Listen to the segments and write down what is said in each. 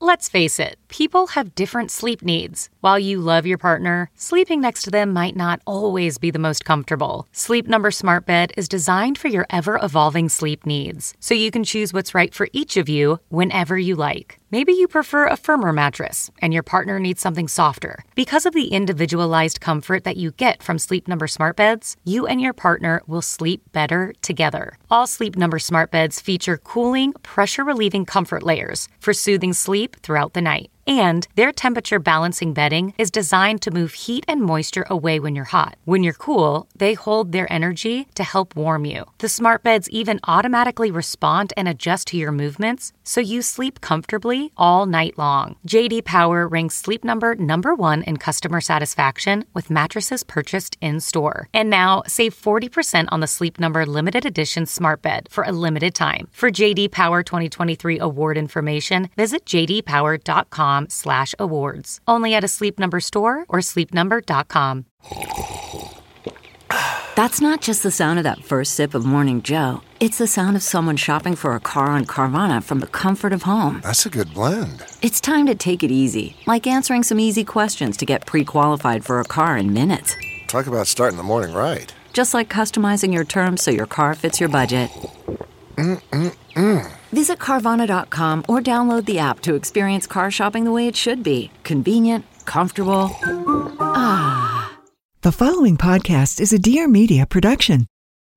Let's face it, people have different sleep needs. While you love your partner, sleeping next to them might not always be the most comfortable. Sleep Number Smart Bed is designed for your ever-evolving sleep needs, so you can choose what's right for each of you whenever you like. Maybe you prefer a firmer mattress and your partner needs something softer. Because of the individualized comfort that you get from Sleep Number Smart Beds, you and your partner will sleep better together. All Sleep Number Smart Beds feature cooling, pressure-relieving comfort layers for soothing sleep throughout the night. And their temperature balancing bedding is designed to move heat and moisture away when you're hot. When you're cool, they hold their energy to help warm you. The smart beds even automatically respond and adjust to your movements, so you sleep comfortably all night long. JD Power ranks Sleep Number #1 in customer satisfaction with mattresses purchased in-store. And now, save 40% on the Sleep Number limited edition smart bed for a limited time. For JD Power 2023 award information, visit jdpower.com/awards. Only at a Sleep Number store or sleepnumber.com. That's not just the sound of that first sip of Morning Joe. It's the sound of someone shopping for a car on Carvana from the comfort of home. That's a good blend. It's time to take it easy, like answering some easy questions to get pre-qualified for a car in minutes. Talk about starting the morning right. Just like customizing your terms so your car fits your budget. Visit Carvana.com or download the app to experience car shopping the way it should be. Convenient, comfortable. Ah. The following podcast is a Dear Media production.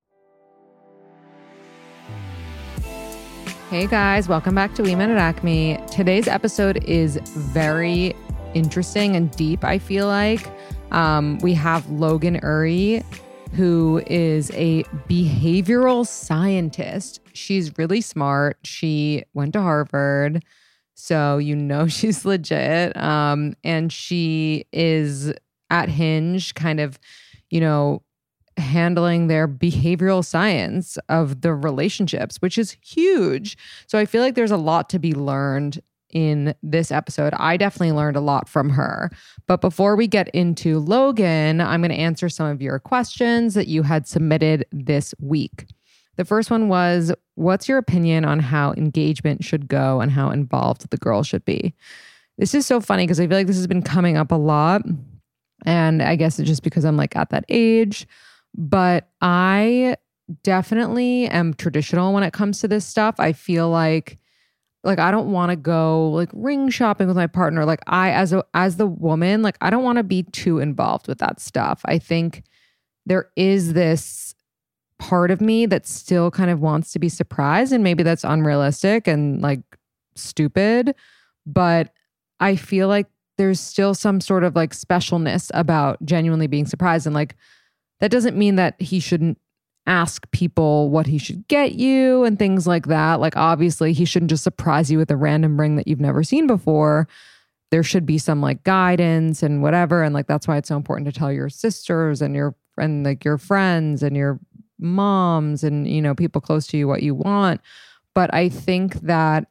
Hey guys, welcome back to We Met at Acme. Today's episode is very interesting and deep, I feel like. We have Logan Ury, who is a behavioral scientist. She's really smart. She went to Harvard, so you know she's legit. And she is at Hinge kind of, handling their behavioral science of the relationships, which is huge. So I feel like there's a lot to be learned in this episode. I definitely learned a lot from her. But before we get into Logan, I'm going to answer some of your questions that you had submitted this week. The first one was, what's your opinion on how engagement should go and how involved the girl should be? This is so funny because I feel like this has been coming up a lot. And I guess it's just because I'm like at that age. But I definitely am traditional when it comes to this stuff. I feel like I don't want to go like ring shopping with my partner. Like I, as the woman, like I don't want to be too involved with that stuff. I think there is this part of me that still kind of wants to be surprised, and maybe that's unrealistic and like stupid, but I feel like there's still some sort of like specialness about genuinely being surprised. And like, that doesn't mean that he shouldn't ask people what he should get you and things like that. Like, obviously he shouldn't just surprise you with a random ring that you've never seen before. There should be some like guidance and whatever. And like, that's why it's so important to tell your sisters and your friends and your moms and, people close to you what you want. But I think that,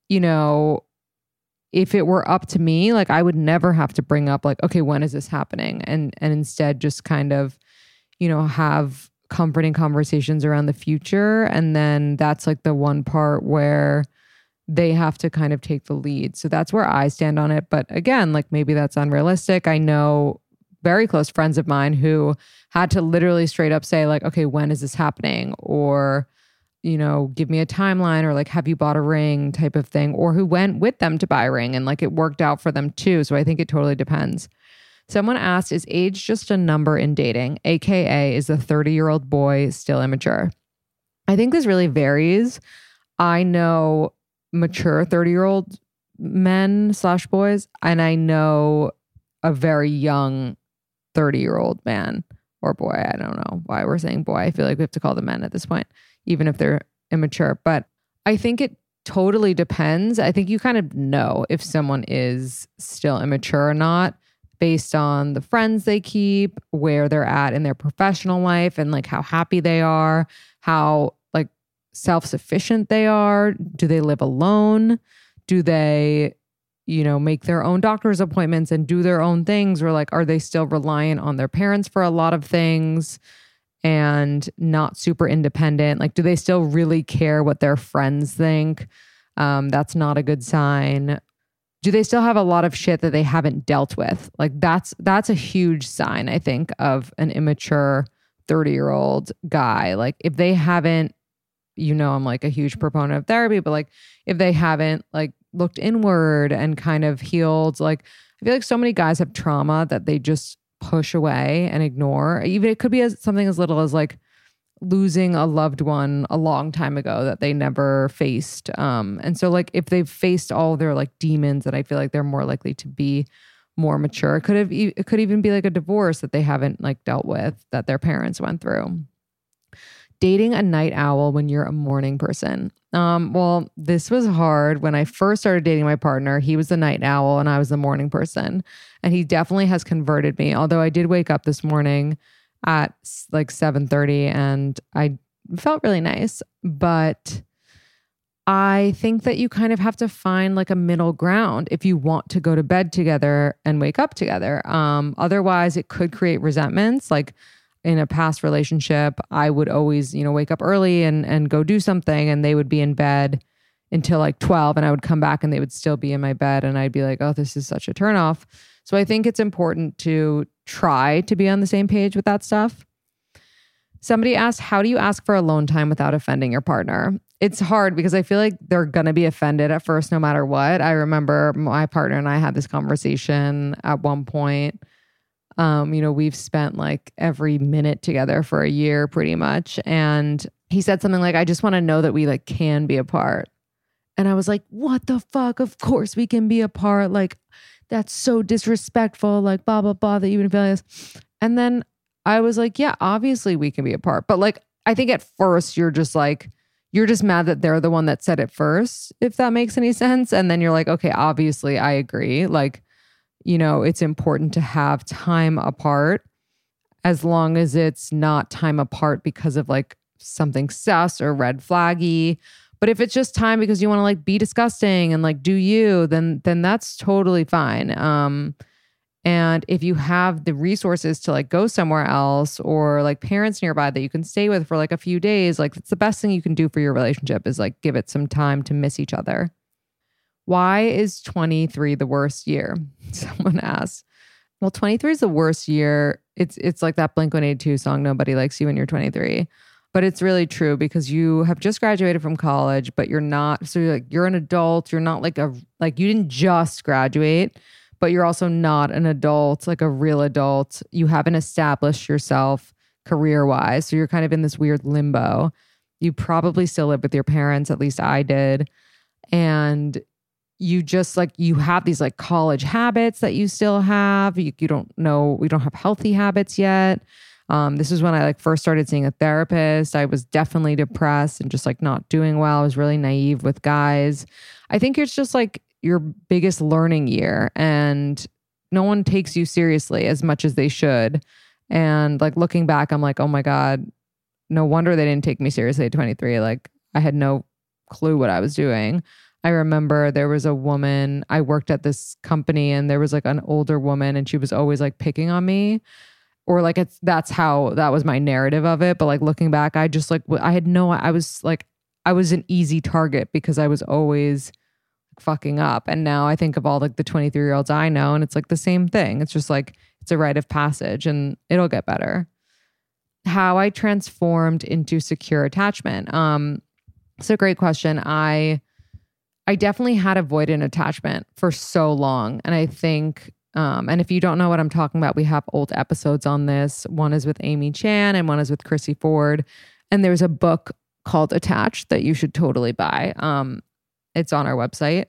if it were up to me, like I would never have to bring up like, okay, when is this happening? And instead just kind of, have comforting conversations around the future. And then that's like the one part where they have to kind of take the lead. So that's where I stand on it. But again, like maybe that's unrealistic. I know very close friends of mine who had to literally straight up say like, okay, when is this happening? Or, give me a timeline, or like, have you bought a ring type of thing, or who went with them to buy a ring and like it worked out for them too. So I think it totally depends. Someone asked, is age just a number in dating? AKA, is a 30-year-old boy still immature? I think this really varies. I know mature 30-year-old men / boys, and I know a very young 30-year-old man or boy. I don't know why we're saying boy. I feel like we have to call them men at this point, even if they're immature. But I think it totally depends. I think you kind of know if someone is still immature or not based on the friends they keep, where they're at in their professional life, and like how happy they are, how like self-sufficient they are. Do they live alone? Do they, make their own doctor's appointments and do their own things? Or like, are they still reliant on their parents for a lot of things and not super independent? Like, do they still really care what their friends think? That's not a good sign. do they still have a lot of shit that they haven't dealt with? Like that's a huge sign, I think, of an immature 30-year-old guy. Like if they haven't, I'm like a huge proponent of therapy, but like if they haven't like looked inward and kind of healed, like I feel like so many guys have trauma that they just push away and ignore. Even it could be something as little as like losing a loved one a long time ago that they never faced. And so like if they've faced all their like demons, that I feel like they're more likely to be more mature. It could even be like a divorce that they haven't like dealt with, that their parents went through. Dating a night owl when you're a morning person. Well, this was hard. When I first started dating my partner, he was the night owl and I was the morning person. And he definitely has converted me. Although I did wake up this morning at like 7:30 and I felt really nice. But I think that you kind of have to find like a middle ground if you want to go to bed together and wake up together. Otherwise, it could create resentments. Like in a past relationship, I would always, wake up early and go do something, and they would be in bed until like 12, and I would come back and they would still be in my bed, and I'd be like, oh, this is such a turnoff. So I think it's important to try to be on the same page with that stuff. Somebody asked, how do you ask for alone time without offending your partner? It's hard because I feel like they're going to be offended at first, no matter what. I remember my partner and I had this conversation at one point. We've spent like every minute together for a year pretty much. And he said something like, I just want to know that we like can be apart. And I was like, what the fuck? Of course we can be apart. Like, that's so disrespectful. Like, blah, blah, blah, that you even feel this. And then I was like, yeah, obviously we can be apart. But like, I think at first you're just mad that they're the one that said it first, if that makes any sense. And then you're like, okay, obviously I agree. Like, it's important to have time apart as long as it's not time apart because of like something sus or red flaggy. But if it's just time because you want to like be disgusting and like do you, then that's totally fine. And if you have the resources to like go somewhere else or like parents nearby that you can stay with for like a few days, like it's the best thing you can do for your relationship is like give it some time to miss each other. Why is 23 the worst year? Someone asks. Well, 23 is the worst year. It's like that Blink-182 song, Nobody Likes You When You're 23. But it's really true because you have just graduated from college, but you're not. So you're an adult. You're not you didn't just graduate, but you're also not an adult, like a real adult. You haven't established yourself career-wise. So you're kind of in this weird limbo. You probably still live with your parents. At least I did. And you just you have these like college habits that you still have. You don't know, we don't have healthy habits yet. This is when I first started seeing a therapist. I was definitely depressed and just not doing well. I was really naive with guys. I think it's just your biggest learning year and no one takes you seriously as much as they should. And looking back, I'm like, oh my God, no wonder they didn't take me seriously at 23. I had no clue what I was doing. I remember there was a woman, I worked at this company and there was an older woman and she was always picking on me. Or that was my narrative of it. But looking back, I just I was an easy target because I was always fucking up. And now I think of all the 23-year-olds I know and it's the same thing. It's just it's a rite of passage and it'll get better. How I transformed into secure attachment. It's a great question. I definitely had avoidant attachment for so long. And I think, and if you don't know what I'm talking about, we have old episodes on this. One is with Amy Chan and one is with Chrissy Ford. And there's a book called Attached that you should totally buy. It's on our website.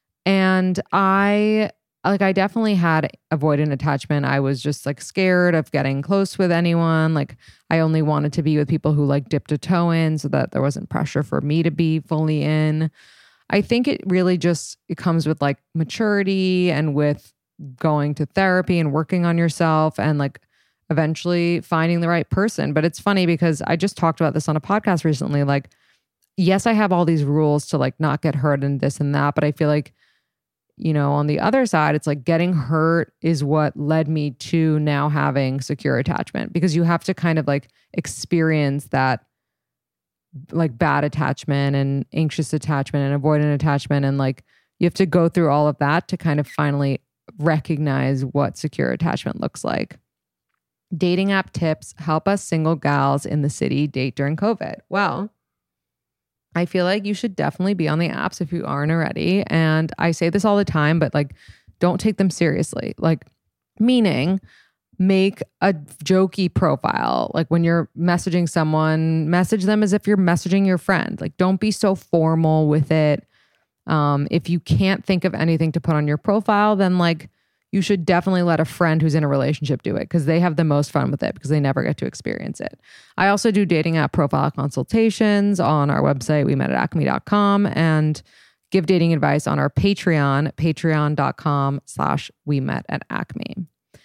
And I definitely had avoidant attachment. I was just scared of getting close with anyone. I only wanted to be with people who dipped a toe in so that there wasn't pressure for me to be fully in. I think it really it comes with maturity and with going to therapy and working on yourself and eventually finding the right person. But it's funny because I just talked about this on a podcast recently. Yes, I have all these rules to not get hurt and this and that, but I feel on the other side, it's getting hurt is what led me to now having secure attachment because you have to kind of experience that bad attachment and anxious attachment and avoidant attachment and You have to go through all of that to kind of finally recognize what secure attachment looks like. Dating app tips help us single gals in the city date during COVID. Well, I feel like you should definitely be on the apps if you aren't already. And I say this all the time, but like, don't take them seriously. Like, meaning make a jokey profile. Like when you're messaging someone, message them as if you're messaging your friend. Like, don't be so formal with it. If you can't think of anything to put on your profile, then like you should definitely let a friend who's in a relationship do it because they have the most fun with it because they never get to experience it. I also do dating app profile consultations on our website, wemetacme.com, and give dating advice on our Patreon, patreon.com/wemetacme.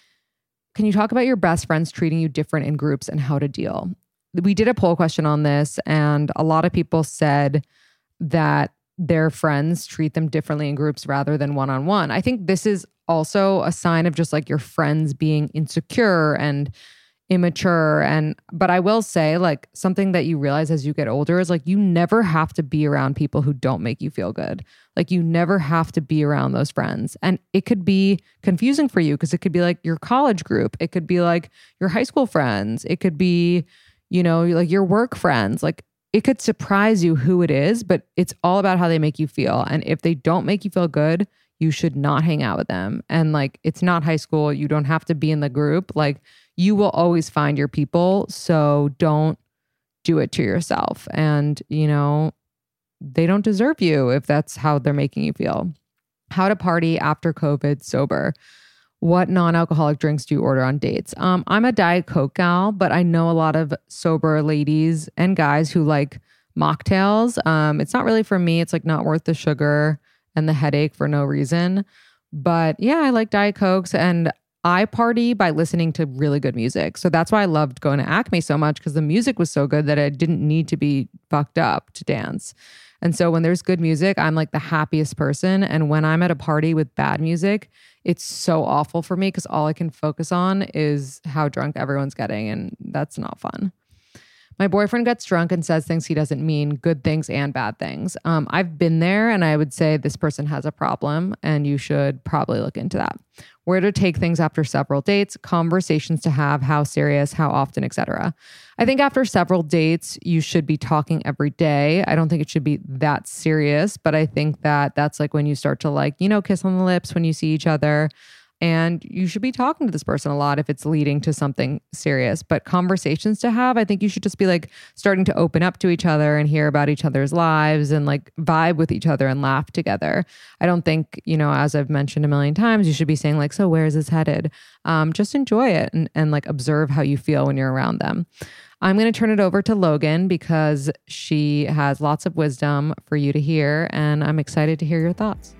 Can you talk about your best friends treating you different in groups and how to deal? We did a poll question on this, and a lot of people said that their friends treat them differently in groups rather than one-on-one. I think this is also a sign of just like your friends being insecure and immature. But I will say, like, something that you realize as you get older is like you never have to be around people who don't make you feel good. Like you never have to be around those friends. And it could be confusing for you because it could be like your college group. It could be like your high school friends. It could be, you know, like your work friends. Like it could surprise you who it is, but it's all about how they make you feel. And if they don't make you feel good, you should not hang out with them. And like, it's not high school. You don't have to be in the group. Like, you will always find your people. So don't do it to yourself. And, you know, they don't deserve you if that's how they're making you feel. How to party after COVID sober. What non-alcoholic drinks do you order on dates? I'm a Diet Coke gal, but I know a lot of sober ladies and guys who like mocktails. It's not really for me. It's like not worth the sugar and the headache for no reason. But yeah, I like Diet Cokes, and I party by listening to really good music. So that's why I loved going to Acme so much, because the music was so good that I didn't need to be fucked up to dance. And so when there's good music, I'm like the happiest person. And when I'm at a party with bad music, it's so awful for me because all I can focus on is how drunk everyone's getting. And that's not fun. My boyfriend gets drunk and says things he doesn't mean, good things and bad things. I've been there, and I would say this person has a problem and you should probably look into that. Where to take things after several dates, conversations to have, how serious, how often, etc. I think after several dates, you should be talking every day. I don't think it should be that serious, but I think that that's like when you start to like, you know, kiss on the lips when you see each other. And you should be talking to this person a lot if it's leading to something serious. But conversations to have, I think you should just be like starting to open up to each other and hear about each other's lives and like vibe with each other and laugh together. I don't think, you know, as I've mentioned a million times, you should be saying like, so where is this headed? Just enjoy it and like observe how you feel when you're around them. I'm going to turn it over to Logan because she has lots of wisdom for you to hear, and I'm excited to hear your thoughts.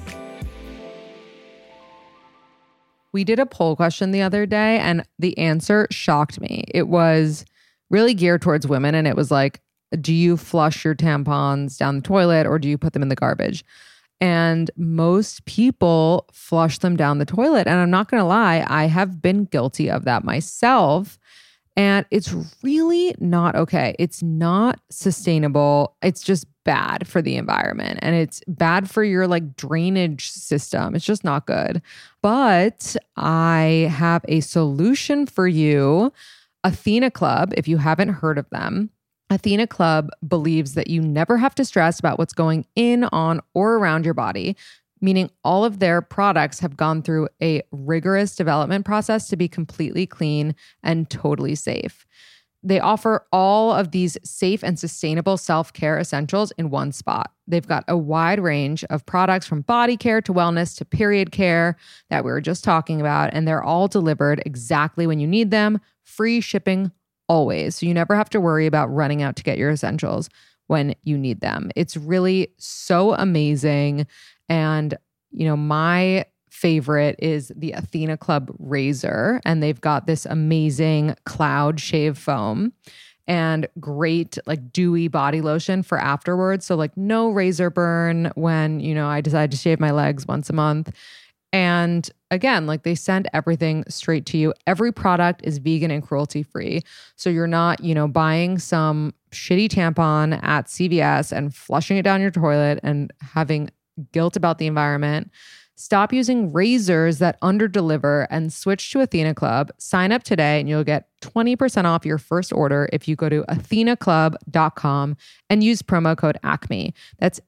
We did a poll question the other day and the answer shocked me. It was really geared towards women, and it was like, do you flush your tampons down the toilet or do you put them in the garbage? And most people flush them down the toilet. And I'm not going to lie, I have been guilty of that myself. And it's really not okay. It's not sustainable. It's just bad for the environment, and it's bad for your like drainage system. It's just not good. But I have a solution for you. Athena Club, if you haven't heard of them, Athena Club believes that you never have to stress about what's going in, on, or around your body, meaning all of their products have gone through a rigorous development process to be completely clean and totally safe. They offer all of these safe and sustainable self-care essentials in one spot. They've got a wide range of products from body care to wellness to period care that we were just talking about, and they're all delivered exactly when you need them, free shipping always. So you never have to worry about running out to get your essentials when you need them. It's really so amazing. And, you know, my favorite is the Athena Club razor, and they've got this amazing cloud shave foam and great like dewy body lotion for afterwards. So like no razor burn when, you know, I decide to shave my legs once a month. And again, like they send everything straight to you. Every product is vegan and cruelty free. So you're not, you know, buying some shitty tampon at CVS and flushing it down your toilet and having guilt about the environment. Stop using razors that underdeliver and switch to Athena Club. Sign up today and you'll get 20% off your first order if you go to athenaclub.com and use promo code ACME. That's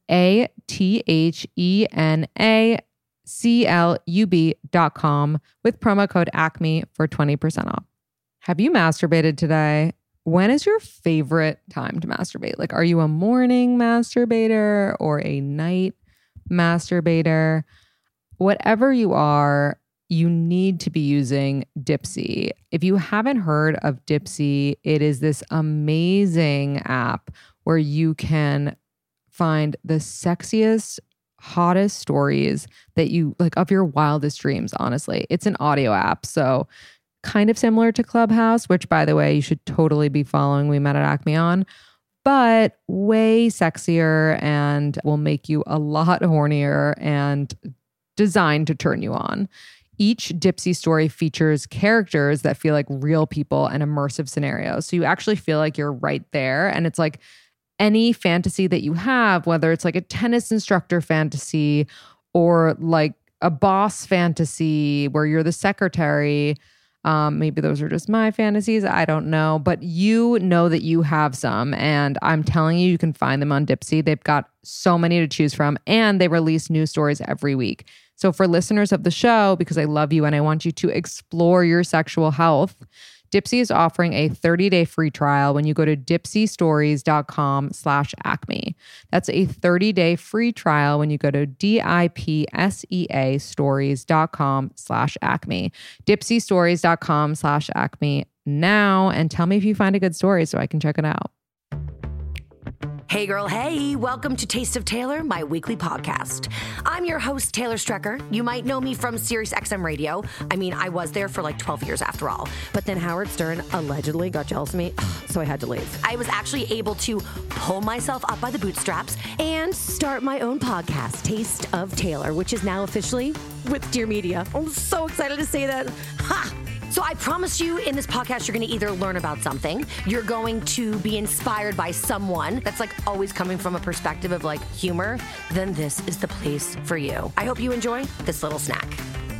ATHENACLUB.com with promo code ACME for 20% off. Have you masturbated today? When is your favorite time to masturbate? Like, are you a morning masturbator or a night masturbator? Whatever you are, you need to be using Dipsea. If you haven't heard of Dipsea, it is this amazing app where you can find the sexiest, hottest stories that you like of your wildest dreams, honestly. It's an audio app, so kind of similar to Clubhouse, which, by the way, you should totally be following We Met at Acme on, but way sexier and will make you a lot hornier and designed to turn you on. Each Dipsea story features characters that feel like real people and immersive scenarios. So you actually feel like you're right there. And it's like any fantasy that you have, whether it's like a tennis instructor fantasy or like a boss fantasy where you're the secretary. Maybe those are just my fantasies. I don't know. But you know that you have some. And I'm telling you, you can find them on Dipsea. They've got so many to choose from. And they release new stories every week. So for listeners of the show, because I love you and I want you to explore your sexual health, Dipsea is offering a 30-day free trial when you go to dipseastories.com/acme. That's a 30-day free trial when you go to DIPSEA stories.com/acme. Dipseastories.com/acme now, and tell me if you find a good story so I can check it out. Hey girl, hey, welcome to Taste of Taylor, my weekly podcast. I'm your host, Taylor Strecker. You might know me from Sirius XM Radio. I mean, I was there for like 12 years after all. But then Howard Stern allegedly got jealous of me, so I had to leave. I was actually able to pull myself up by the bootstraps and start my own podcast, Taste of Taylor, which is now officially with Dear Media. I'm so excited to say that. Ha! So I promise you in this podcast, you're going to either learn about something, you're going to be inspired by someone that's like always coming from a perspective of like humor, then this is the place for you. I hope you enjoy this little snack.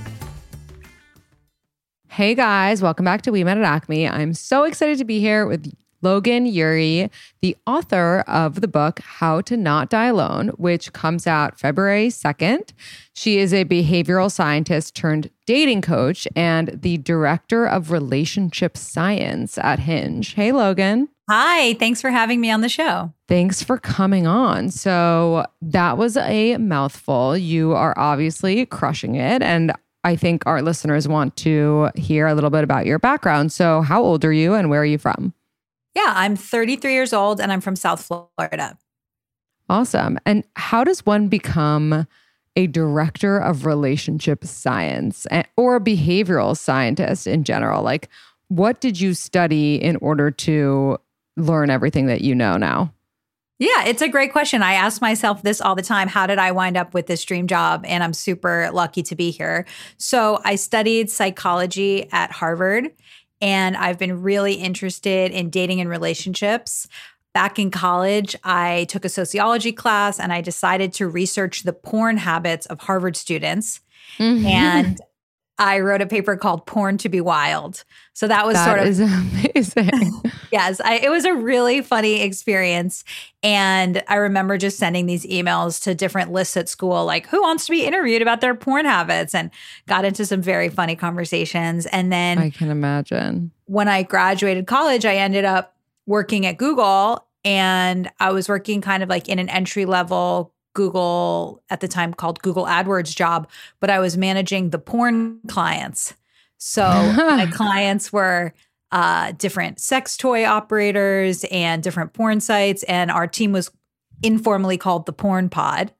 Hey guys, welcome back to We Met at Acme. I'm so excited to be here with Logan Ury, the author of the book How to Not Die Alone, which comes out February 2nd. She is a behavioral scientist turned dating coach and the director of relationship science at Hinge. Hey, Logan. Hi, thanks for having me on the show. Thanks for coming on. So that was a mouthful. You are obviously crushing it. And I think our listeners want to hear a little bit about your background. So how old are you and where are you from? Yeah, I'm 33 years old and I'm from South Florida. Awesome. And how does one become a director of relationship science or a behavioral scientist in general? Like, what did you study in order to learn everything that you know now? Yeah, it's a great question. I ask myself this all the time. How did I wind up with this dream job? And I'm super lucky to be here. So I studied psychology at Harvard. And I've been really interested in dating and relationships. Back in college, I took a sociology class and I decided to research the porn habits of Harvard students. Mm-hmm. And I wrote a paper called Porn to be Wild. So that was that is amazing. Yes, it was a really funny experience. And I remember just sending these emails to different lists at school, like, who wants to be interviewed about their porn habits? And got into some very funny conversations. And then I can imagine. When I graduated college, I ended up working at Google. And I was working kind of like in an entry level Google, at the time called Google AdWords job, but I was managing the porn clients. So my clients were different sex toy operators and different porn sites. And our team was informally called the Porn Pod.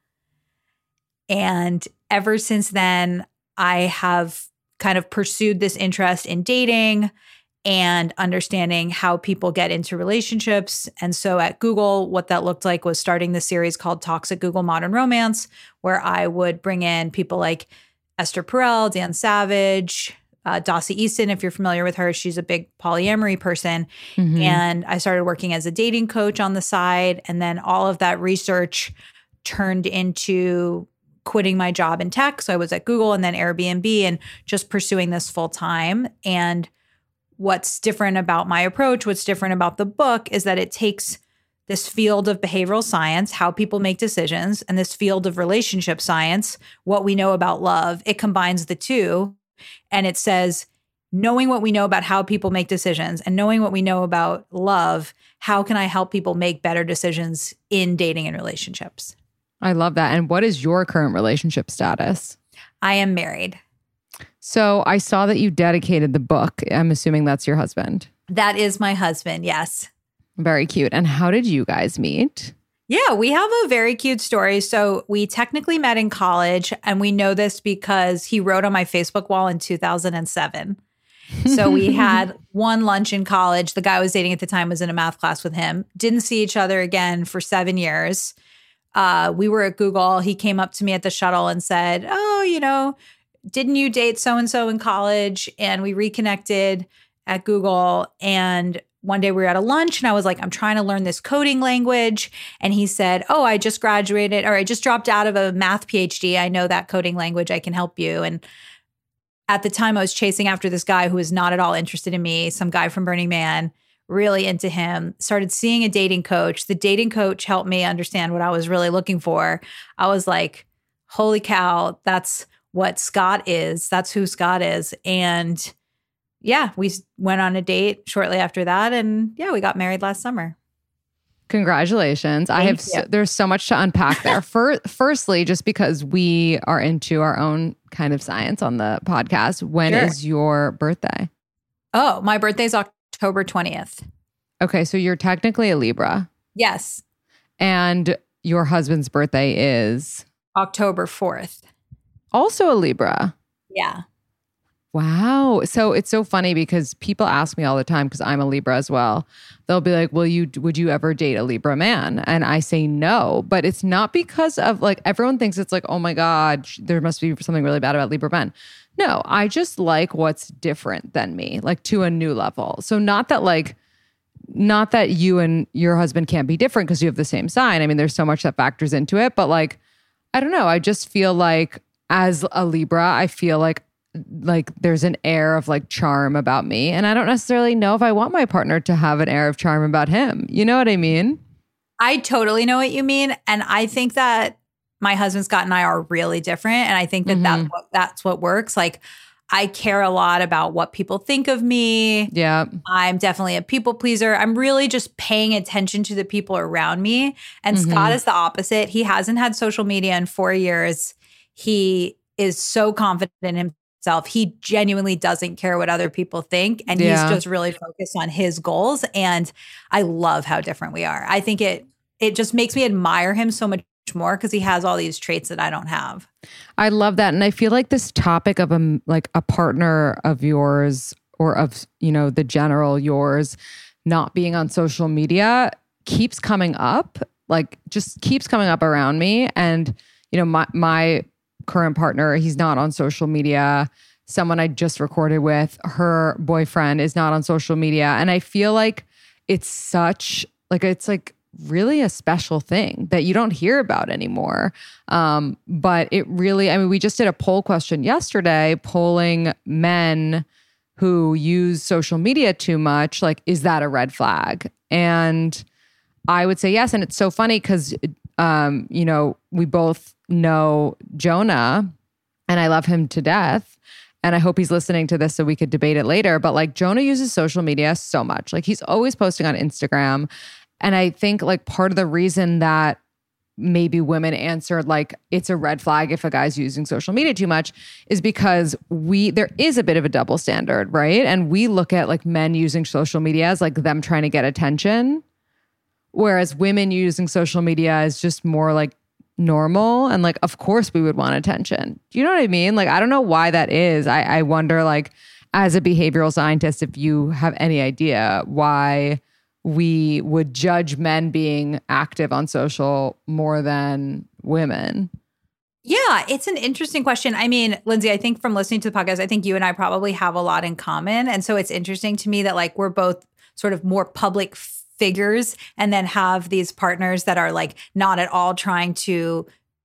And ever since then, I have kind of pursued this interest in dating and understanding how people get into relationships. And so at Google, what that looked like was starting the series called Toxic Google Modern Romance, where I would bring in people like Esther Perel, Dan Savage, Dossie Easton, if you're familiar with her. She's a big polyamory person. Mm-hmm. And I started working as a dating coach on the side. And then all of that research turned into quitting my job in tech. So I was at Google and then Airbnb and just pursuing this full time. And what's different about my approach, what's different about the book is that it takes this field of behavioral science, how people make decisions, and this field of relationship science, what we know about love. It combines the two. And it says, knowing what we know about how people make decisions and knowing what we know about love, how can I help people make better decisions in dating and relationships? I love that. And what is your current relationship status? I am married. So I saw that you dedicated the book. I'm assuming that's your husband. That is my husband, yes. Very cute. And how did you guys meet? Yeah, we have a very cute story. So we technically met in college, and we know this because he wrote on my Facebook wall in 2007. So we had one lunch in college. The guy I was dating at the time was in a math class with him. Didn't see each other again for 7 years. We were at Google. He came up to me at the shuttle and said, oh, didn't you date so-and-so in college? And we reconnected at Google. And one day we were at a lunch and I was like, I'm trying to learn this coding language. And he said, oh, I just graduated or I just dropped out of a math PhD. I know that coding language. I can help you. And at the time I was chasing after this guy who was not at all interested in me, some guy from Burning Man, really into him, started seeing a dating coach. The dating coach helped me understand what I was really looking for. I was like, holy cow, that's what Scott is. That's who Scott is. And yeah, we went on a date shortly after that. And yeah, we got married last summer. Congratulations. There's so much to unpack there. Firstly, just because we are into our own kind of science on the podcast, when is your birthday? Oh, my birthday's October 20th. Okay, so you're technically a Libra. Yes. And your husband's birthday is? October 4th. Also a Libra. Yeah. Wow. So it's so funny because people ask me all the time, because I'm a Libra as well. They'll be like, would you ever date a Libra man? And I say no, but it's not because of like, everyone thinks it's like, oh my God, there must be something really bad about Libra men. No, I just like what's different than me, like to a new level. So not that you and your husband can't be different because you have the same sign. I mean, there's so much that factors into it, but like, I don't know. I just feel like as a Libra, I feel like there's an air of like charm about me. And I don't necessarily know if I want my partner to have an air of charm about him. You know what I mean? I totally know what you mean. And I think that my husband Scott and I are really different. And I think that that's what works. Like, I care a lot about what people think of me. Yeah. I'm definitely a people pleaser. I'm really just paying attention to the people around me. And Scott is the opposite. He hasn't had social media in 4 years. He is so confident in himself. He genuinely doesn't care what other people think. And he's just really focused on his goals. And I love how different we are. I think it just makes me admire him so much more because he has all these traits that I don't have. I love that. And I feel like this topic of a partner of yours or of, the general yours not being on social media keeps coming up, like just keeps coming up around me. And, my current partner, he's not on social media. Someone I just recorded with, her boyfriend is not on social media. And I feel like it's really a special thing that you don't hear about anymore. But it really, we just did a poll question yesterday, polling men who use social media too much. Like, is that a red flag? And I would say yes. And it's so funny because, we both know Jonah and I love him to death. And I hope he's listening to this so we could debate it later. But like, Jonah uses social media so much. Like, he's always posting on Instagram. And I think like part of the reason that maybe women answered like it's a red flag if a guy's using social media too much is because there is a bit of a double standard, right? And we look at like men using social media as like them trying to get attention, whereas women using social media is just more like normal. And like, of course we would want attention. Do you know what I mean? Like, I don't know why that is. I wonder, like, as a behavioral scientist, if you have any idea why we would judge men being active on social more than women. Yeah, it's an interesting question. I mean, Lindsay, I think from listening to the podcast, I think you and I probably have a lot in common. And so it's interesting to me that like we're both sort of more public figures and then have these partners that are like not at all trying to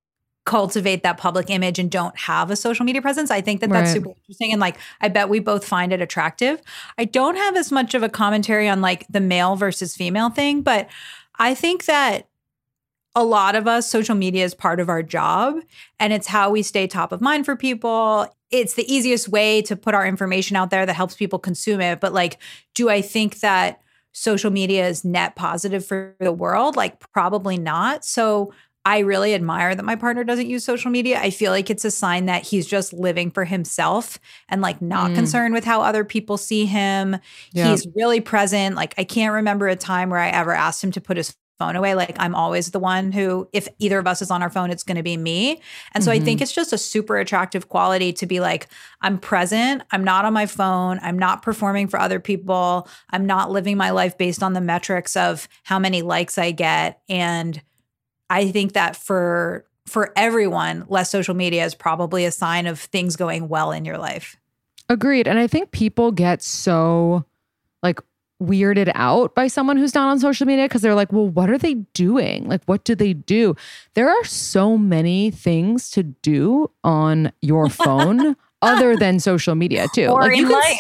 cultivate that public image and don't have a social media presence. I think that that's Right. super interesting. And like, I bet we both find it attractive. I don't have as much of a commentary on like the male versus female thing, but I think that a lot of us, social media is part of our job and it's how we stay top of mind for people. It's the easiest way to put our information out there that helps people consume it. But like, do I think that social media is net positive for the world? Like, probably not. So I really admire that my partner doesn't use social media. I feel like it's a sign that he's just living for himself and like not concerned with how other people see him. Yeah. He's really present. Like, I can't remember a time where I ever asked him to put his phone away. Like, I'm always the one who, if either of us is on our phone, it's going to be me. And so I think it's just a super attractive quality to be like, I'm present. I'm not on my phone. I'm not performing for other people. I'm not living my life based on the metrics of how many likes I get. And I think that for everyone, less social media is probably a sign of things going well in your life. Agreed. And I think people get so like weirded out by someone who's not on social media because they're like, well, what are they doing? Like, what do they do? There are so many things to do on your phone other than social media too. Or like in life.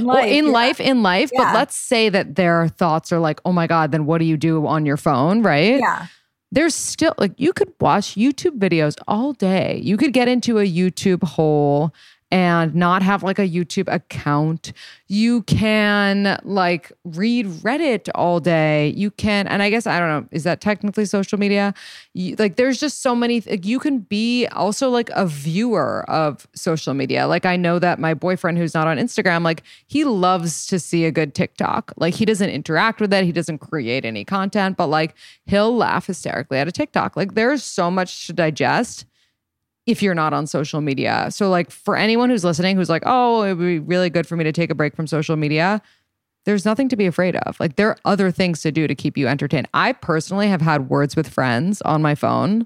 In life. Yeah. But let's say that their thoughts are like, oh my God, then what do you do on your phone? Right? Yeah. There's still like, you could watch YouTube videos all day. You could get into a YouTube hole and not have like a YouTube account. You can like read Reddit all day. You can, and I guess, I don't know, is that technically social media? Like there's just so many, you can be also like a viewer of social media. Like I know that my boyfriend who's not on Instagram, like he loves to see a good TikTok. Like he doesn't interact with it. He doesn't create any content, but like he'll laugh hysterically at a TikTok. Like there's so much to digest if you're not on social media. So like for anyone who's listening, who's like, oh, it would be really good for me to take a break from social media. There's nothing to be afraid of. Like there are other things to do to keep you entertained. I personally have had words with friends on my phone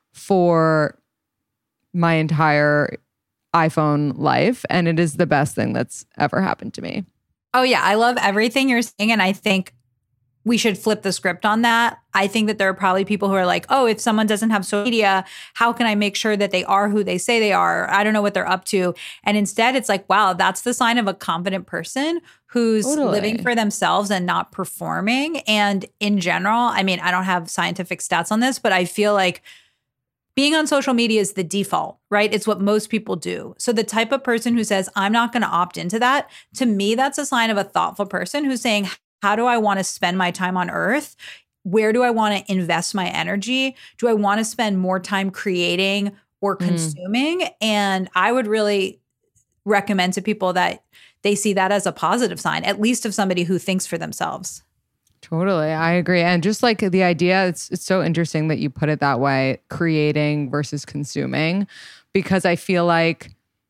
for my entire iPhone life. And it is the best thing that's ever happened to me. Oh yeah. I love everything you're saying. And I think we should flip the script on that. I think that there are probably people who are like, oh, if someone doesn't have social media, how can I make sure that they are who they say they are? I don't know what they're up to. And instead it's like, wow, that's the sign of a confident person who's living for themselves and not performing. And in general, I mean, I don't have scientific stats on this, but I feel like being on social media is the default, right? It's what most people do. So the type of person who says, I'm not going to opt into that, to me, that's a sign of a thoughtful person who's saying, how do I want to spend my time on earth? Where do I want to invest my energy? Do I want to spend more time creating or consuming? And I would really recommend to people that they see that as a positive sign, at least of somebody who thinks for themselves. Totally. I agree. And just like the idea, it's so interesting that you put it that way, creating versus consuming, because I feel like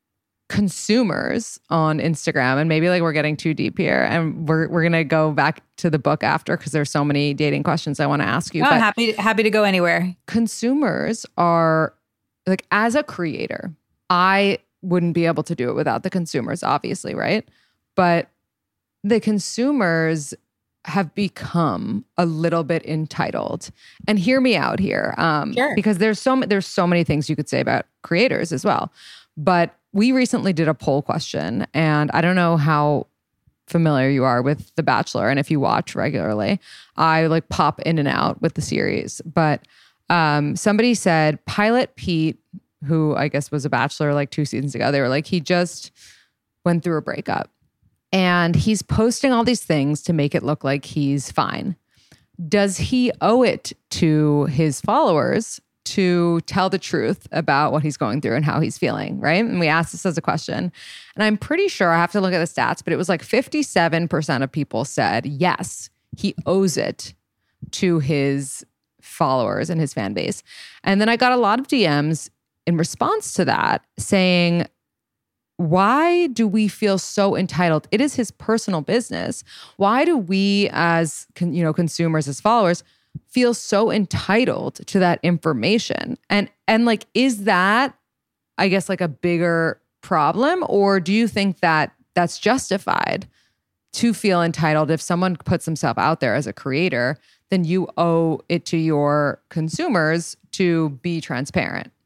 consumers on Instagram, and maybe like we're getting too deep here, and we're gonna go back to the book after because there's so many dating questions I want to ask you. Oh, happy to go anywhere. Consumers are like, as a creator, I wouldn't be able to do it without the consumers, obviously, right? But the consumers have become a little bit entitled. And hear me out here, Sure. because there's so many things you could say about creators as well. But we recently did a poll question, and I don't know how familiar you are with The Bachelor, and if you watch regularly, I like pop in and out with the series. But somebody said Pilot Pete, who I guess was a Bachelor like 2 seasons ago, they were like, he just went through a breakup. And he's posting all these things to make it look like he's fine. Does he owe it to his followers to tell the truth about what he's going through and how he's feeling, right? And we asked this as a question. And I'm pretty sure, I have to look at the stats, but it was like 57% of people said, yes, he owes it to his followers and his fan base. And then I got a lot of DMs in response to that saying, why do we feel so entitled? It is his personal business. Why do we as consumers, as followers, feel so entitled to that information? And like, is that, I guess, like a bigger problem? Or do you think that that's justified to feel entitled? If someone puts himself out there as a creator, then you owe it to your consumers to be transparent.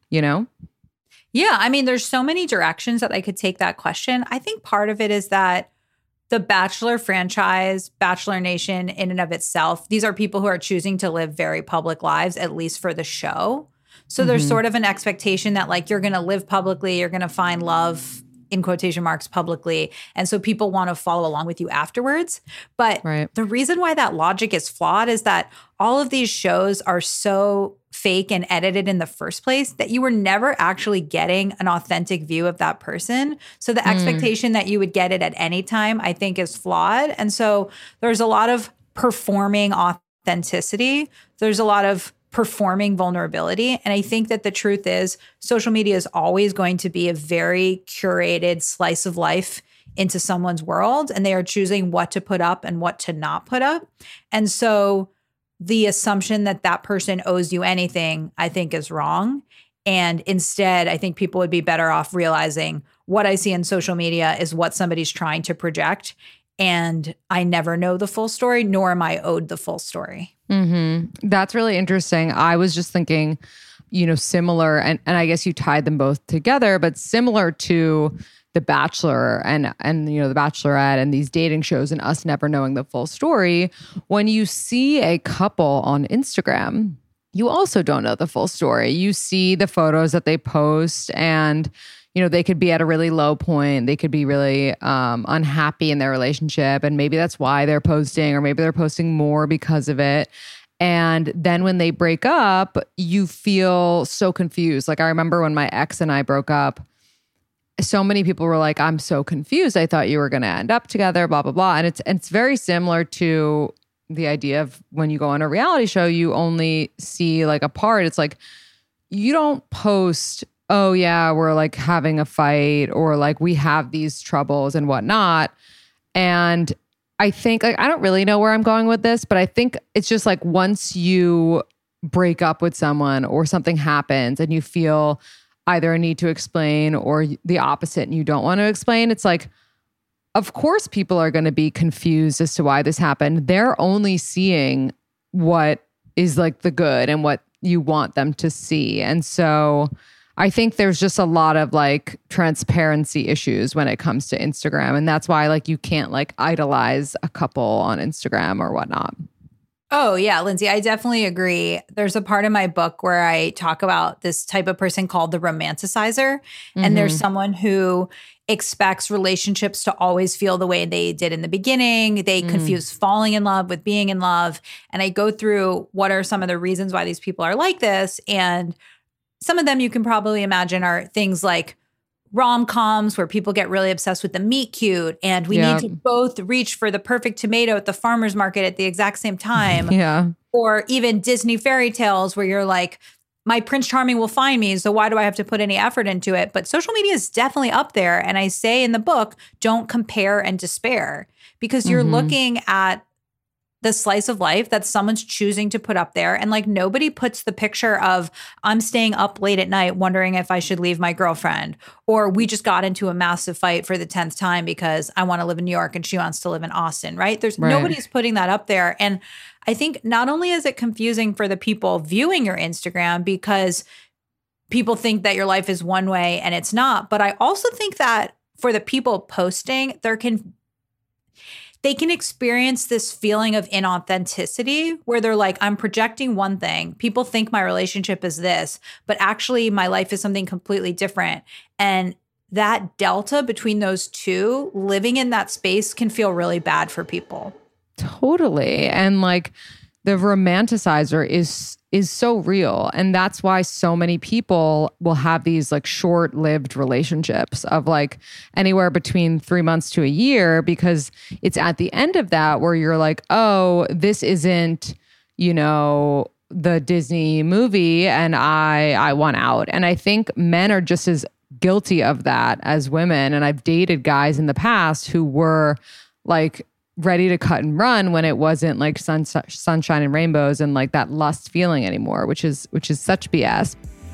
you know? Yeah, I mean, there's so many directions that I could take that question. I think part of it is that the Bachelor franchise, Bachelor Nation in and of itself, these are people who are choosing to live very public lives, at least for the show. So there's sort of an expectation that like you're going to live publicly, you're going to find love in quotation marks publicly. And so people want to follow along with you afterwards. But the reason why that logic is flawed is that all of these shows are so fake and edited in the first place that you were never actually getting an authentic view of that person. So the expectation that you would get it at any time, I think, is flawed. And so there's a lot of performing authenticity. There's a lot of performing vulnerability. And I think that the truth is social media is always going to be a very curated slice of life into someone's world, and they are choosing what to put up and what to not put up. And so the assumption that that person owes you anything, I think, is wrong. And instead, I think people would be better off realizing what I see in social media is what somebody's trying to project. And I never know the full story, nor am I owed the full story. That's really interesting. I was just thinking, you know, similar, and I guess you tied them both together, but similar to The Bachelor and you know, The Bachelorette and these dating shows and us never knowing the full story. When you see a couple on Instagram, you also don't know the full story. You see the photos that they post, and you know, they could be at a really low point. They could be really unhappy in their relationship. And maybe that's why they're posting, or maybe they're posting more because of it. And then when they break up, you feel so confused. Like I remember when my ex and I broke up, so many people were like, I'm so confused. I thought you were going to end up together, blah, blah, blah. And it's very similar to the idea of when you go on a reality show, you only see like a part. It's like, you don't post, oh yeah, we're like having a fight, or like we have these troubles and whatnot. And I think, like, I don't really know where I'm going with this, but I think it's just like once you break up with someone or something happens and you feel either a need to explain or the opposite and you don't want to explain, it's like, of course people are going to be confused as to why this happened. They're only seeing what is like the good and what you want them to see. And so I think there's just a lot of like transparency issues when it comes to Instagram. And that's why like you can't like idolize a couple on Instagram or whatnot. Oh, yeah, Lindsay, I definitely agree. There's a part in my book where I talk about this type of person called the romanticizer. And there's someone who expects relationships to always feel the way they did in the beginning. They confuse falling in love with being in love. And I go through what are some of the reasons why these people are like this. And some of them you can probably imagine are things like rom-coms where people get really obsessed with the meet cute and we need to both reach for the perfect tomato at the farmer's market at the exact same time. Or even Disney fairy tales where you're like, my Prince Charming will find me, so why do I have to put any effort into it? But social media is definitely up there. And I say in the book, don't compare and despair, because you're looking at the slice of life that someone's choosing to put up there. And like nobody puts the picture of I'm staying up late at night wondering if I should leave my girlfriend, or we just got into a massive fight for the 10th time because I want to live in New York and she wants to live in Austin, right? Nobody's putting that up there. And I think not only is it confusing for the people viewing your Instagram because people think that your life is one way and it's not, but I also think that for the people posting, they can experience this feeling of inauthenticity where they're like, I'm projecting one thing. People think my relationship is this, but actually my life is something completely different. And that delta between those two, living in that space can feel really bad for people. Totally. And like the romanticizer is so real. And that's why so many people will have these like short-lived relationships of like anywhere between 3 months to a year, because it's at the end of that where you're like, oh, this isn't, you know, the Disney movie and I want out. And I think men are just as guilty of that as women. And I've dated guys in the past who were like ready to cut and run when it wasn't like sunshine and rainbows and like that lust feeling anymore, which is such BS.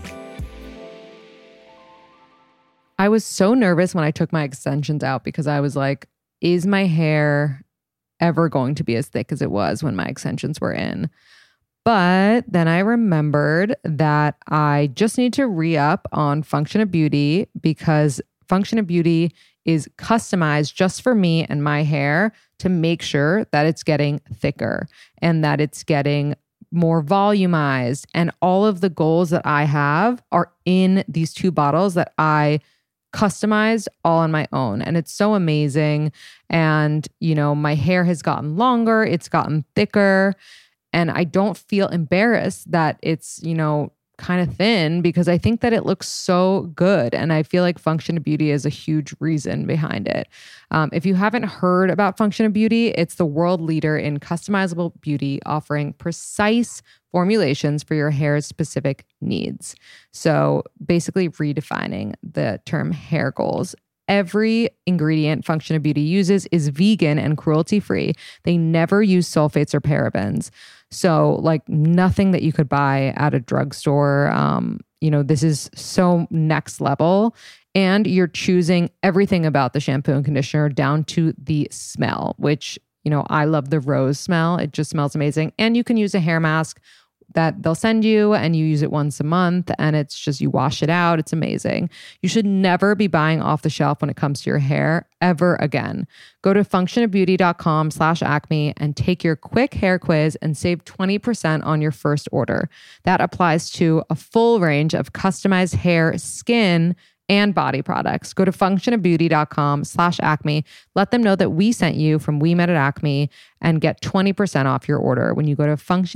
I was so nervous when I took my extensions out because I was like, is my hair ever going to be as thick as it was when my extensions were in? But then I remembered that I just need to re-up on Function of Beauty because Function of Beauty is customized just for me and my hair to make sure that it's getting thicker and that it's getting more volumized. And all of the goals that I have are in these 2 bottles that I customized all on my own. And it's so amazing. And, my hair has gotten longer, it's gotten thicker, and I don't feel embarrassed that it's, kind of thin because I think that it looks so good. And I feel like Function of Beauty is a huge reason behind it. If you haven't heard about Function of Beauty, it's the world leader in customizable beauty, offering precise formulations for your hair's specific needs. So basically redefining the term hair goals. Every ingredient Function of Beauty uses is vegan and cruelty-free. They never use sulfates or parabens. So like nothing that you could buy at a drugstore. This is so next level. And you're choosing everything about the shampoo and conditioner down to the smell, which, I love the rose smell. It just smells amazing. And you can use a hair mask that they'll send you and you use it once a month and it's just, you wash it out. It's amazing. You should never be buying off the shelf when it comes to your hair ever again. Go to functionofbeauty.com/acme and take your quick hair quiz and save 20% on your first order. That applies to a full range of customized hair, skin, and body products. Go to functionofbeauty.com/acme. Let them know that we sent you from We Met at Acme and get 20% off your order when you go to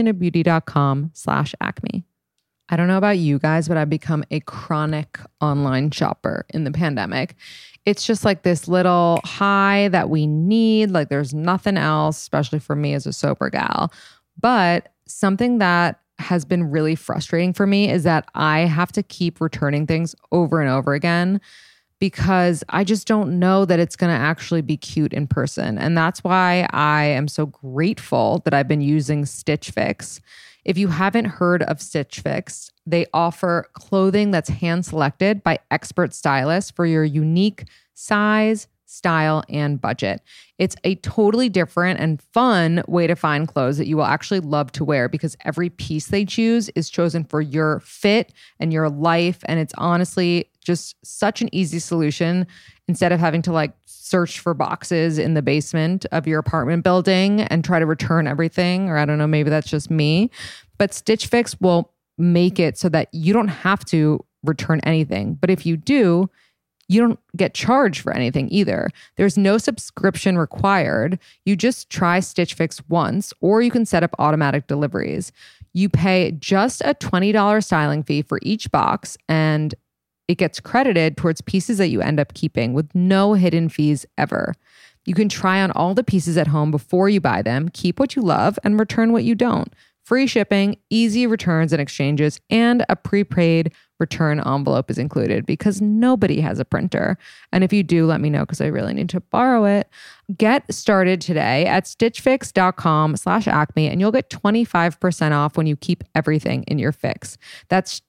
functionofbeauty.com/acme. I don't know about you guys, but I've become a chronic online shopper in the pandemic. It's just like this little high that we need. Like there's nothing else, especially for me as a sober gal. But something that has been really frustrating for me is that I have to keep returning things over and over again because I just don't know that it's going to actually be cute in person. And that's why I am so grateful that I've been using Stitch Fix. If you haven't heard of Stitch Fix, they offer clothing that's hand-selected by expert stylists for your unique size, style, and budget. It's a totally different and fun way to find clothes that you will actually love to wear because every piece they choose is chosen for your fit and your life. And it's honestly just such an easy solution instead of having to like search for boxes in the basement of your apartment building and try to return everything. Or I don't know, maybe that's just me. But Stitch Fix will make it so that you don't have to return anything. But if you do, you don't get charged for anything either. There's no subscription required. You just try Stitch Fix once, or you can set up automatic deliveries. You pay just a $20 styling fee for each box, and it gets credited towards pieces that you end up keeping with no hidden fees ever. You can try on all the pieces at home before you buy them, keep what you love, and return what you don't. Free shipping, easy returns and exchanges, and a prepaid return envelope is included because nobody has a printer. And if you do, let me know because I really need to borrow it. Get started today at stitchfix.com/acme and you'll get 25% off when you keep everything in your fix. That's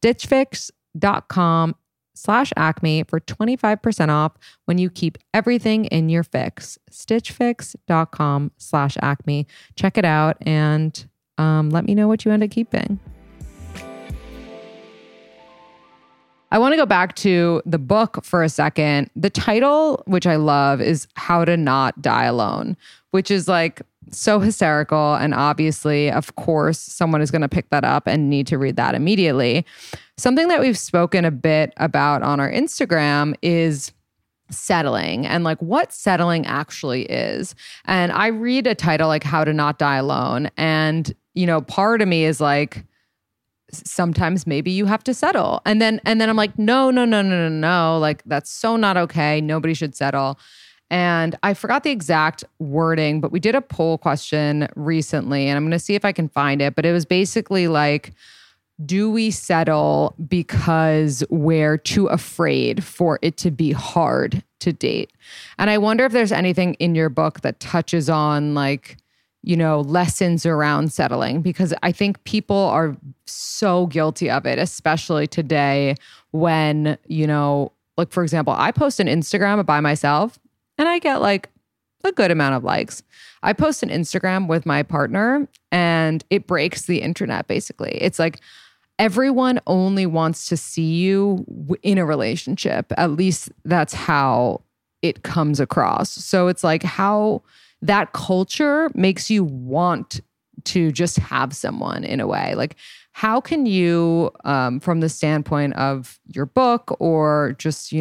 stitchfix.com/acme for 25% off when you keep everything in your fix. stitchfix.com/acme. Check it out and let me know what you end up keeping. I want to go back to the book for a second. The title, which I love, is How to Not Die Alone, which is like so hysterical. And obviously, of course, someone is going to pick that up and need to read that immediately. Something that we've spoken a bit about on our Instagram is settling and like what settling actually is. And I read a title like How to Not Die Alone. And, part of me is like, sometimes maybe you have to settle. And then I'm like, no. Like that's so not okay. Nobody should settle. And I forgot the exact wording, but we did a poll question recently and I'm going to see if I can find it. But it was basically like, do we settle because we're too afraid for it to be hard to date? And I wonder if there's anything in your book that touches on like, lessons around settling, because I think people are so guilty of it, especially today when, like, for example, I post an Instagram by myself and I get like a good amount of likes. I post an Instagram with my partner and it breaks the internet basically. It's like everyone only wants to see you in a relationship. At least that's how it comes across. So it's like how that culture makes you want to just have someone in a way. Like how can you, from the standpoint of your book or just,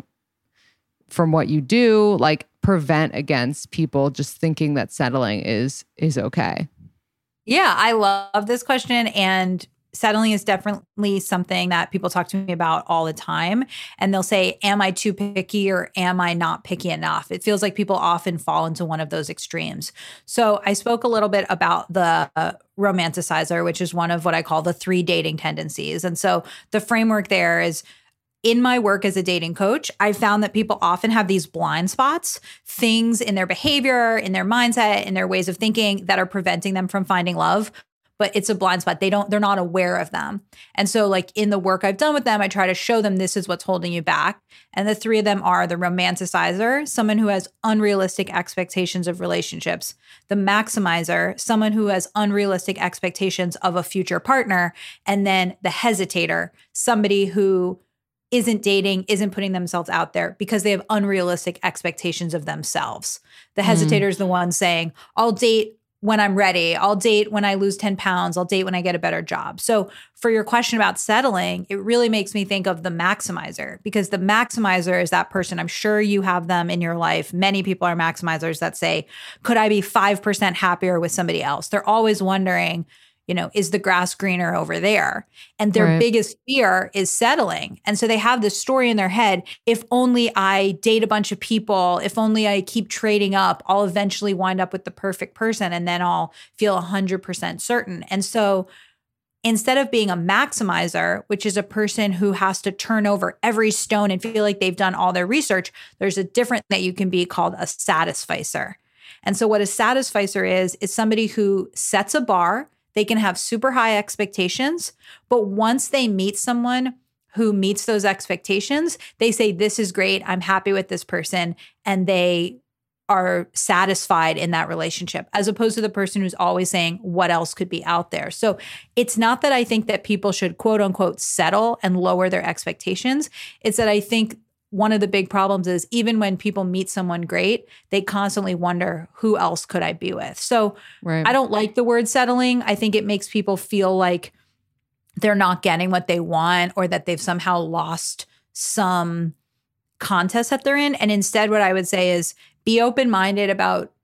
from what you do, like prevent against people just thinking that settling is okay? Yeah, I love this question. And settling is definitely something that people talk to me about all the time. And they'll say, am I too picky or am I not picky enough? It feels like people often fall into one of those extremes. So I spoke a little bit about the romanticizer, which is one of what I call the 3 dating tendencies. And so the framework there is, in my work as a dating coach, I found that people often have these blind spots, things in their behavior, in their mindset, in their ways of thinking that are preventing them from finding love. But it's a blind spot. They're not aware of them. And so like in the work I've done with them, I try to show them this is what's holding you back. And the 3 of them are the romanticizer, someone who has unrealistic expectations of relationships, the maximizer, someone who has unrealistic expectations of a future partner, and then the hesitator, somebody who isn't dating, isn't putting themselves out there because they have unrealistic expectations of themselves. The hesitator is the one saying, I'll date when I'm ready. I'll date when I lose 10 pounds. I'll date when I get a better job. So for your question about settling, it really makes me think of the maximizer, because the maximizer is that person. I'm sure you have them in your life. Many people are maximizers that say, could I be 5% happier with somebody else? They're always wondering, is the grass greener over there? And their biggest fear is settling. And so they have this story in their head. If only I date a bunch of people, if only I keep trading up, I'll eventually wind up with the perfect person and then I'll feel 100% certain. And so instead of being a maximizer, which is a person who has to turn over every stone and feel like they've done all their research, there's a different that you can be called a satisficer. And so what a satisficer is somebody who sets a bar. They can have super high expectations, but once they meet someone who meets those expectations, they say, this is great, I'm happy with this person, and they are satisfied in that relationship, as opposed to the person who's always saying, what else could be out there? So it's not that I think that people should quote unquote settle and lower their expectations. It's that I think one of the big problems is even when people meet someone great, they constantly wonder, who else could I be with? So I don't like the word settling. I think it makes people feel like they're not getting what they want or that they've somehow lost some contest that they're in. And instead, what I would say is be open-minded about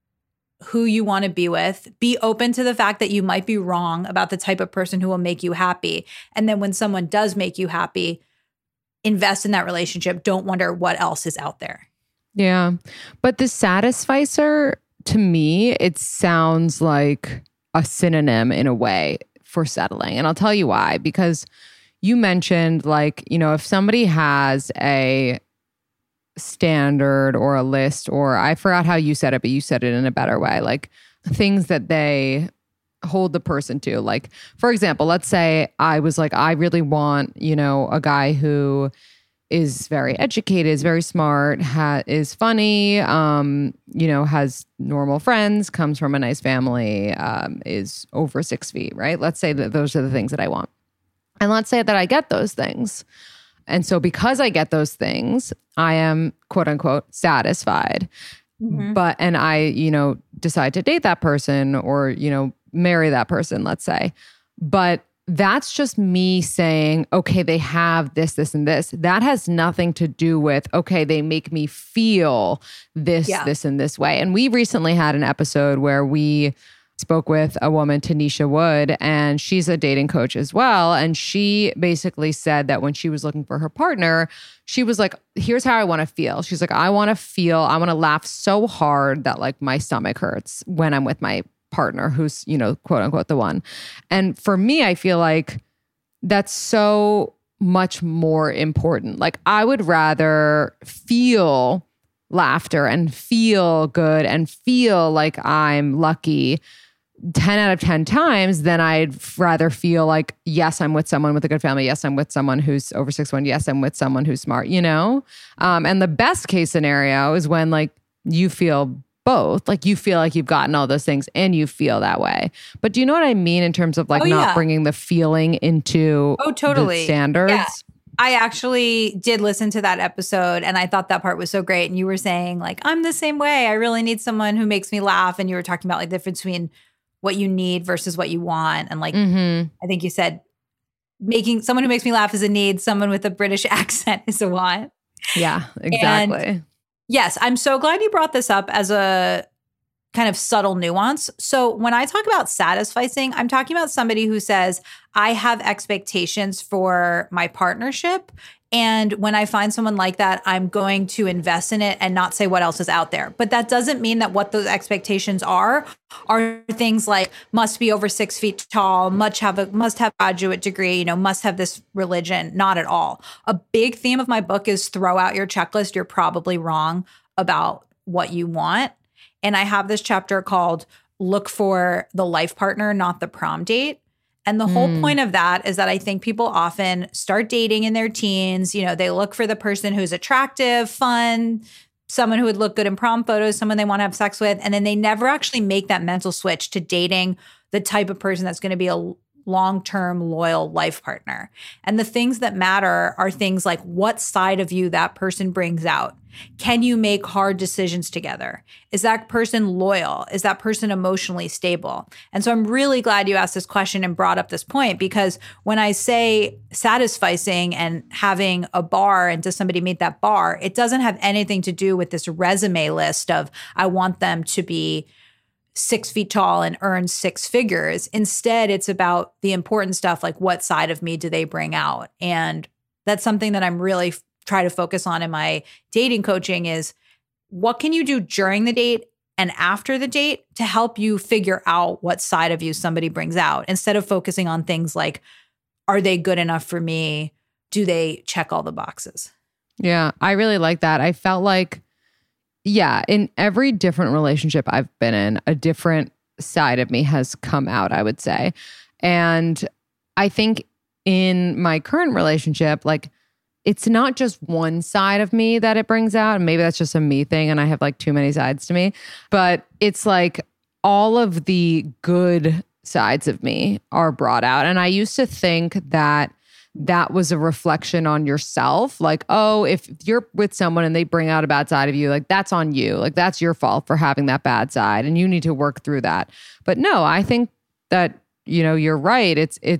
who you want to be with. Be open to the fact that you might be wrong about the type of person who will make you happy. And then when someone does make you happy, invest in that relationship. Don't wonder what else is out there. Yeah. But the satisficer, to me, it sounds like a synonym in a way for settling. And I'll tell you why. Because you mentioned if somebody has a standard or a list, or I forgot how you said it, but you said it in a better way, like things that they hold the person to. Like, for example, let's say I was like, I really want, a guy who is very educated, is very smart, is funny, has normal friends, comes from a nice family, is over 6 feet, right? Let's say that those are the things that I want. And let's say that I get those things. And so because I get those things, I am quote unquote satisfied. But, and I, decide to date that person or, marry that person, let's say. But that's just me saying, okay, they have this, this, and this. That has nothing to do with, okay, they make me feel this, this, and this way. And we recently had an episode where we spoke with a woman, Tanisha Wood, and she's a dating coach as well. And she basically said that when she was looking for her partner, she was like, here's how I want to feel. She's like, I want to laugh so hard that like my stomach hurts when I'm with my partner who's, quote unquote, the one. And for me, I feel like that's so much more important. Like I would rather feel laughter and feel good and feel like I'm lucky 10 out of 10 times than I'd rather feel like, yes, I'm with someone with a good family. Yes, I'm with someone who's over 6'1". Yes, I'm with someone who's smart, And the best case scenario is when like you feel both. Like you feel like you've gotten all those things and you feel that way. But do you know what I mean in terms of like not bringing the feeling into the standards? Yeah. I actually did listen to that episode and I thought that part was so great. And you were saying like, I'm the same way. I really need someone who makes me laugh. And you were talking about like the difference between what you need versus what you want. And like, I think you said making someone who makes me laugh is a need. Someone with a British accent is a want. Yeah, exactly. And yes, I'm so glad you brought this up as a kind of subtle nuance. So when I talk about satisficing, I'm talking about somebody who says, I have expectations for my partnership. And when I find someone like that, I'm going to invest in it and not say what else is out there. But that doesn't mean that what those expectations are things like must be over 6 feet tall, must have a graduate degree, must have this religion. Not at all. A big theme of my book is throw out your checklist. You're probably wrong about what you want. And I have this chapter called Look for the Life Partner, Not the Prom Date. And the whole point of that is that I think people often start dating in their teens. They look for the person who's attractive, fun, someone who would look good in prom photos, someone they want to have sex with. And then they never actually make that mental switch to dating the type of person that's going to be a long-term, loyal life partner. And the things that matter are things like what side of you that person brings out. Can you make hard decisions together? Is that person loyal? Is that person emotionally stable? And so I'm really glad you asked this question and brought up this point, because when I say satisficing and having a bar and does somebody meet that bar, it doesn't have anything to do with this resume list of I want them to be 6 feet tall and earn 6 figures. Instead, it's about the important stuff like what side of me do they bring out? And that's something that I'm really try to focus on in my dating coaching is what can you do during the date and after the date to help you figure out what side of you somebody brings out, instead of focusing on things like, are they good enough for me? Do they check all the boxes? Yeah, I really like that. I felt like, in every different relationship I've been in, a different side of me has come out, I would say. And I think in my current relationship, like, it's not just one side of me that it brings out. And maybe that's just a me thing and I have like too many sides to me. But it's like all of the good sides of me are brought out. And I used to think that that was a reflection on yourself. Like, oh, if you're with someone and they bring out a bad side of you, like that's on you. Like that's your fault for having that bad side and you need to work through that. But no, I think that, you're right.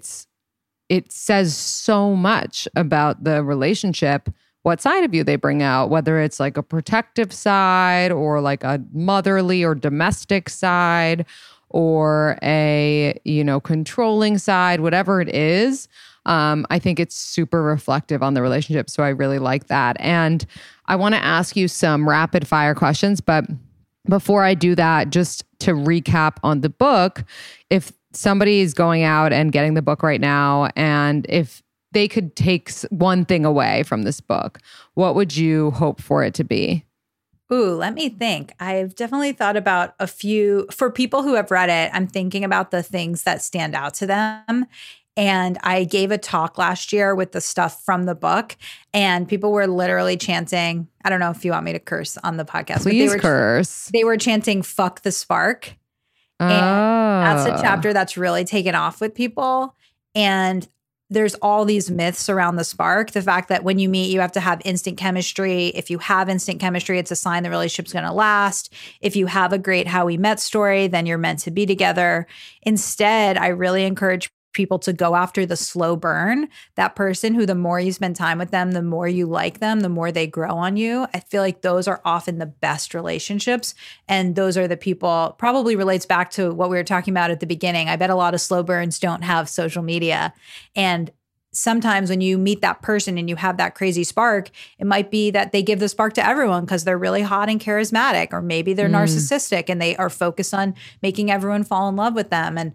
It says so much about the relationship, what side of you they bring out, whether it's like a protective side or like a motherly or domestic side or a, controlling side, whatever it is. I think it's super reflective on the relationship. So I really like that. And I want to ask you some rapid fire questions, but before I do that, just to recap on the book, if somebody is going out and getting the book right now, and if they could take one thing away from this book, what would you hope for it to be? Ooh, let me think. I've definitely thought about a few. For people who have read it, I'm thinking about the things that stand out to them. And I gave a talk last year with the stuff from the book, and people were literally chanting, I don't know if you want me to curse on the podcast. Please curse. They were chanting, fuck the spark. And that's a chapter that's really taken off with people. And there's all these myths around the spark. The fact that when you meet, you have to have instant chemistry. If you have instant chemistry, it's a sign the relationship's going to last. If you have a great how we met story, then you're meant to be together. Instead, I really encourage people to go after the slow burn, that person who the more you spend time with them, the more you like them, the more they grow on you. I feel like those are often the best relationships. And those are the people, probably relates back to what we were talking about at the beginning. I bet a lot of slow burns don't have social media. And sometimes when you meet that person and you have that crazy spark, it might be that they give the spark to everyone because they're really hot and charismatic, or maybe they're narcissistic and they are focused on making everyone fall in love with them. And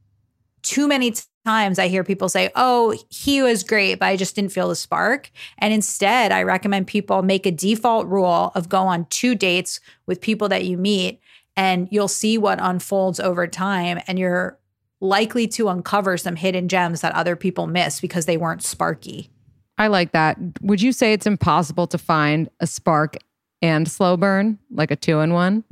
too many times I hear people say, oh, he was great, but I just didn't feel the spark. And instead, I recommend people make a default rule of go on 2 dates with people that you meet, and you'll see what unfolds over time. And you're likely to uncover some hidden gems that other people miss because they weren't sparky. I like that. Would you say it's impossible to find a spark and slow burn, like a 2-in-1?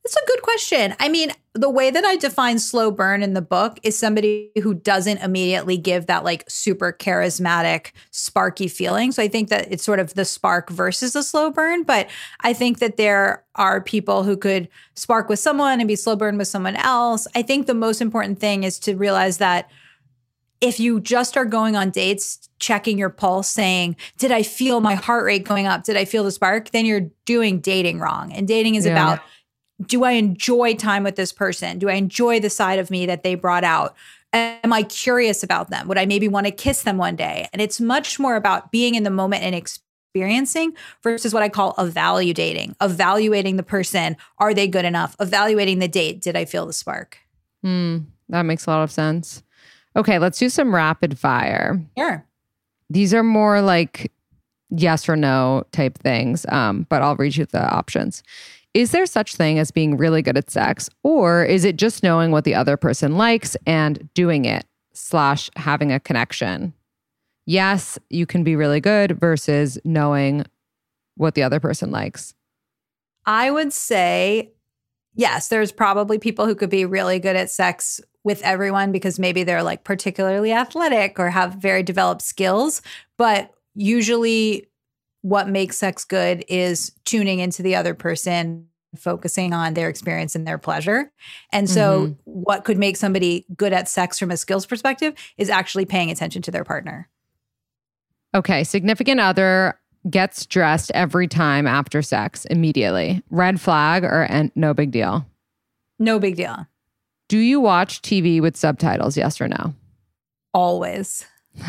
That's a good question. I mean, the way that I define slow burn in the book is somebody who doesn't immediately give that like super charismatic, sparky feeling. So I think that it's sort of the spark versus the slow burn. But I think that there are people who could spark with someone and be slow burn with someone else. I think the most important thing is to realize that if you just are going on dates, checking your pulse, saying, did I feel my heart rate going up? Did I feel the spark? Then you're doing dating wrong. And dating is about, do I enjoy time with this person? Do I enjoy the side of me that they brought out? Am I curious about them? Would I maybe want to kiss them one day? And it's much more about being in the moment and experiencing versus what I call evaluating, evaluating the person. Are they good enough? Evaluating the date. Did I feel the spark? That makes a lot of sense. Okay, let's do some rapid fire. Sure. These are more like yes or no type things, but I'll read you the options. Is there such thing as being really good at sex, or is it just knowing what the other person likes and doing it / having a connection? Yes, you can be really good versus knowing what the other person likes. I would say, yes, there's probably people who could be really good at sex with everyone because maybe they're like particularly athletic or have very developed skills. But usually what makes sex good is tuning into the other person, focusing on their experience and their pleasure. And so what could make somebody good at sex from a skills perspective is actually paying attention to their partner. Okay, significant other gets dressed every time after sex immediately. Red flag or no big deal? No big deal. Do you watch TV with subtitles, yes or no? Always.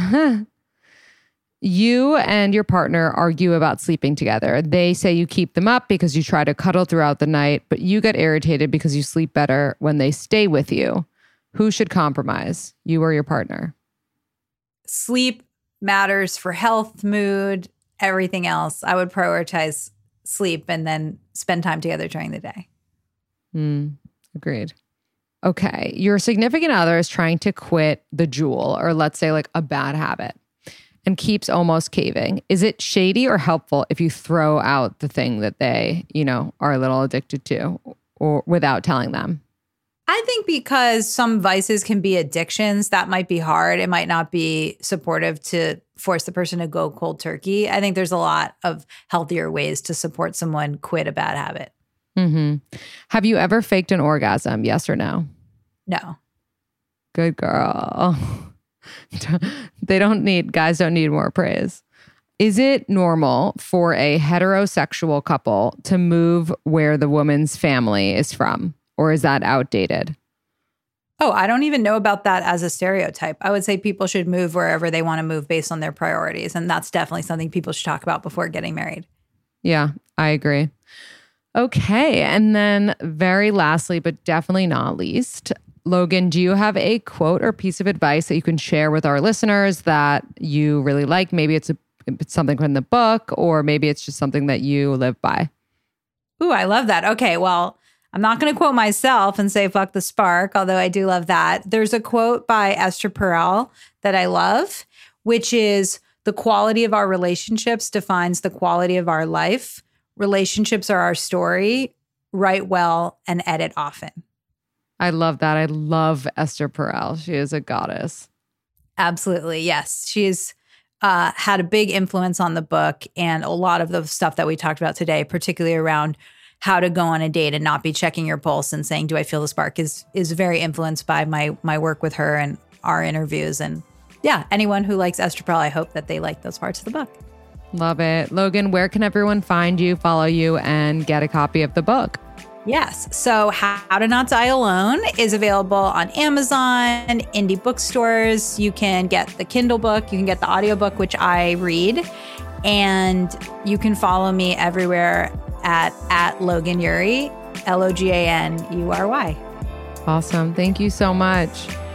You and your partner argue about sleeping together. They say you keep them up because you try to cuddle throughout the night, but you get irritated because you sleep better when they stay with you. Who should compromise, you or your partner? Sleep matters for health, mood, everything else. I would prioritize sleep and then spend time together during the day. Agreed. Okay. Your significant other is trying to quit the Juul, or let's say like a bad habit, and keeps almost caving. Is it shady or helpful if you throw out the thing that they, are a little addicted to, or without telling them? I think because some vices can be addictions, that might be hard. It might not be supportive to force the person to go cold turkey. I think there's a lot of healthier ways to support someone quit a bad habit. Have you ever faked an orgasm? Yes or no? No. Good girl. Guys don't need more praise. Is it normal for a heterosexual couple to move where the woman's family is from? Or is that outdated? Oh, I don't even know about that as a stereotype. I would say people should move wherever they want to move based on their priorities. And that's definitely something people should talk about before getting married. Yeah, I agree. Okay. And then very lastly, but definitely not least, Logan, do you have a quote or piece of advice that you can share with our listeners that you really like? Maybe it's something from the book, or maybe it's just something that you live by. Ooh, I love that. Okay, well, I'm not going to quote myself and say, fuck the spark, although I do love that. There's a quote by Esther Perel that I love, which is, the quality of our relationships defines the quality of our life. Relationships are our story. Write well and edit often. I love that. I love Esther Perel. She is a goddess. Absolutely. Yes. She's had a big influence on the book and a lot of the stuff that we talked about today, particularly around how to go on a date and not be checking your pulse and saying, do I feel the spark, is very influenced by my work with her and our interviews. And yeah, anyone who likes Esther Perel, I hope that they like those parts of the book. Love it. Logan, where can everyone find you, follow you, and get a copy of the book? Yes. So How to Not Die Alone is available on Amazon, indie bookstores. You can get the Kindle book. You can get the audiobook, which I read. And you can follow me everywhere at Logan Ury, LOGANURY. Awesome. Thank you so much.